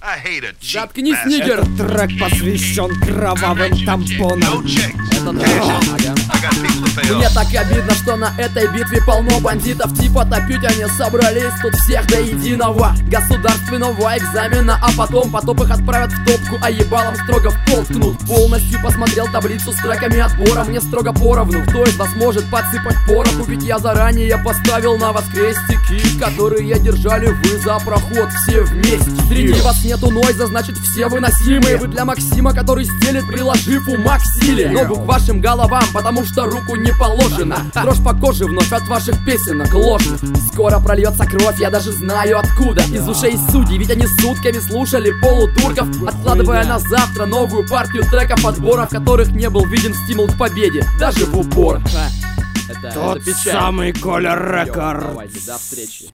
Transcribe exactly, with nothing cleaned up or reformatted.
Заткнись, нигер! Этот трек посвящен кровавым тампонам. Это да. Мне так обидно, что на этой битве полно бандитов. Типа топить они собрались тут всех до единого государственного экзамена. А потом потоп их отправят в топку, а ебалом строго в пол ткнут. Полностью посмотрел таблицу с треками отбора. Мне строго поровну, кто из вас может подсыпать пороху? Ведь я заранее поставил на вас крестики, которые держали вы за проход все вместе. Среди вас нету нойза, значит все выносимые. Вы для Максима, который стелит, приложив ума к силе. Ногу к вашим головам, потому что руку не положено. Дрожь по коже вновь от ваших песенок ложных. Скоро прольется кровь, я даже знаю откуда. Из ушей судей, ведь они сутками слушали полутурков, откладывая на завтра новую партию треков отбора, в которых не был виден стимул к победе, даже в упор. Это, Тот это печаль. самый Коля Рекорд. Давайте, до встречи.